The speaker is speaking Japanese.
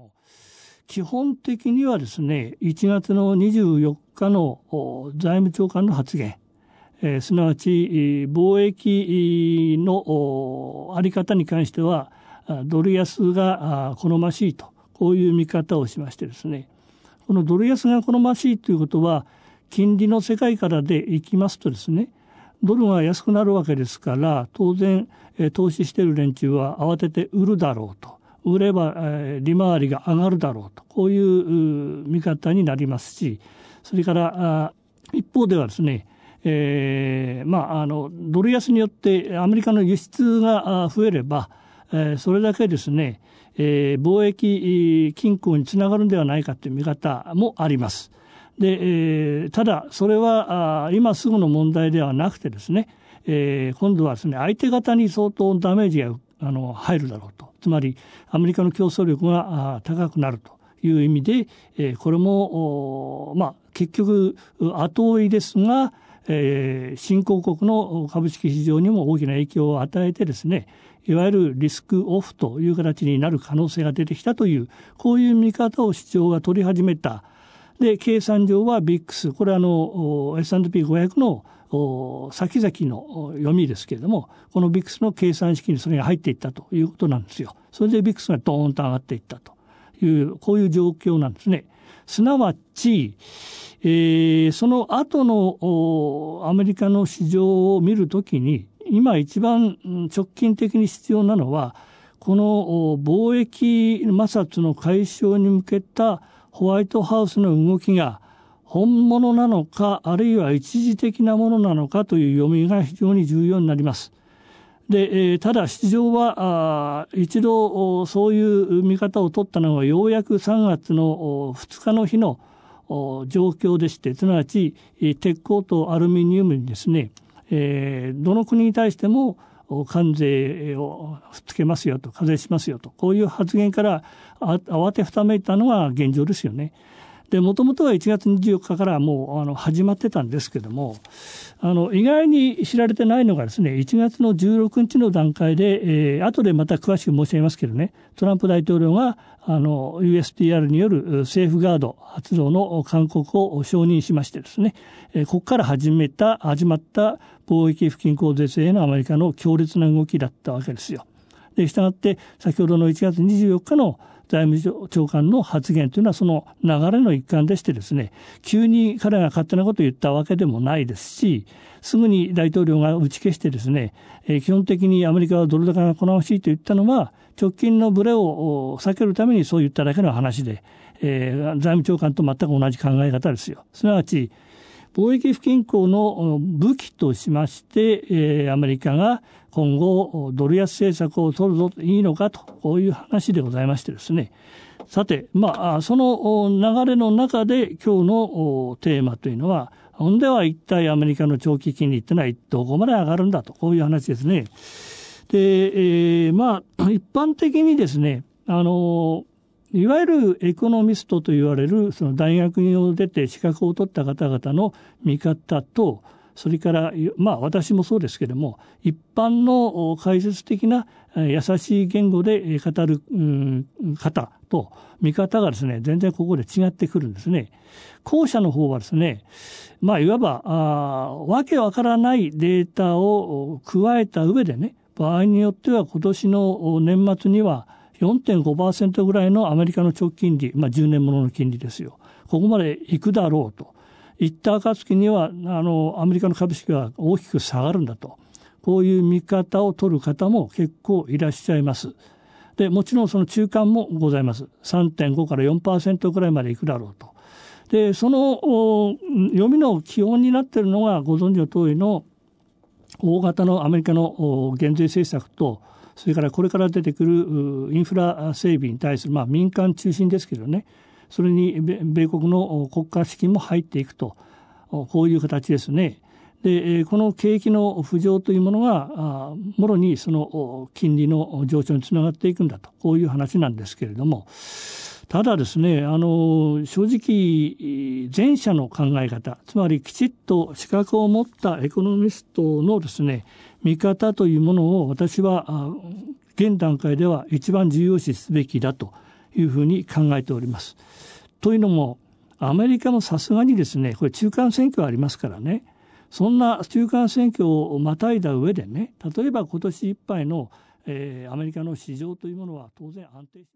も、基本的にはですね、1月の24日の財務長官の発言、すなわち貿易のあり方に関してはドル安が好ましいと、こういう見方をしましてですね、このドル安が好ましいということは、金利の世界からでいきますとですね、ドルが安くなるわけですから、当然投資している連中は慌てて売るだろうと、売れば利回りが上がるだろうと、こういう見方になりますし、それから一方ではですね、ドル安によってアメリカの輸出が増えれば、それだけですね、貿易均衡につながるんではないかという見方もあります。で、ただそれは今すぐの問題ではなくてですね、今度はですね、相手方に相当ダメージが入るだろうと。つまりアメリカの競争力が高くなるという意味で、これも結局後追いですが、新興国の株式市場にも大きな影響を与えてですね、いわゆるリスクオフという形になる可能性が出てきたという、こういう見方を市場が取り始めた。で、計算上はビックス、これはS&P500 の先々の読みですけれども、このビックスの計算式にそれが入っていったということなんですよ。それでビックスがドーンと上がっていったという、こういう状況なんですね。すなわち、その後のアメリカの市場を見るときに、今一番直近的に必要なのは、この貿易摩擦の解消に向けたホワイトハウスの動きが本物なのか、あるいは一時的なものなのかという読みが非常に重要になります。で、ただ市場は一度そういう見方を取ったのはようやく3月の2日の日の状況でして、すなわち鉄鋼とアルミニウムにですね、どの国に対しても関税をつけますよと、課税しますよと、こういう発言から慌てふためいたのが現状ですよね。で、もともとは1月24日からもう始まってたんですけども、意外に知られてないのがですね、1月の16日の段階で、後でまた詳しく申し上げますけどね、トランプ大統領がUSTR によるセーフガード発動の勧告を承認しましてですね、ここから始まった貿易不均衡税制へのアメリカの強烈な動きだったわけですよ。で、したがって先ほどの1月24日の財務長官の発言というのはその流れの一環でしてですね、急に彼が勝手なことを言ったわけでもないですし、すぐに大統領が打ち消してですね、基本的にアメリカはドル高が好ましいと言ったのは直近のブレを避けるためにそう言っただけの話で、財務長官と全く同じ考え方ですよ。すなわち貿易不均衡の武器としまして、アメリカが今後ドル安政策を取るぞいいのかと、こういう話でございましてですね。さて、その流れの中で今日のテーマというのは、ほんでは一体アメリカの長期金利ってのはどこまで上がるんだと、こういう話ですね。で、一般的にですね、いわゆるエコノミストと言われるその大学を出て資格を取った方々の見方と、それから私もそうですけれども、一般の解説的な優しい言語で語る方と見方がですね、全然ここで違ってくるんですね。後者の方はですね、いわばわけわからないデータを加えた上でね、場合によっては今年の年末には4.5% ぐらいのアメリカの長期金利、10年ものの金利ですよ。ここまで行くだろうと。言った暁にはアメリカの株式は大きく下がるんだと。こういう見方を取る方も結構いらっしゃいます。で、もちろんその中間もございます。3.5 から 4% ぐらいまで行くだろうと。で、その読みの基本になっているのがご存知の通りの大型のアメリカの減税政策と、それからこれから出てくるインフラ整備に対する、民間中心ですけどね、それに米国の国家資金も入っていくと、こういう形ですね。で、この景気の浮上というものがもろにその金利の上昇につながっていくんだと、こういう話なんですけれども、ただですね、正直前者の考え方、つまりきちっと資格を持ったエコノミストのですね、見方というものを私は現段階では一番重要視すべきだというふうに考えております。というのもアメリカもさすがにですね、これ中間選挙ありますからね、そんな中間選挙をまたいだ上でね、例えば今年いっぱいのアメリカの市場というものは当然安定して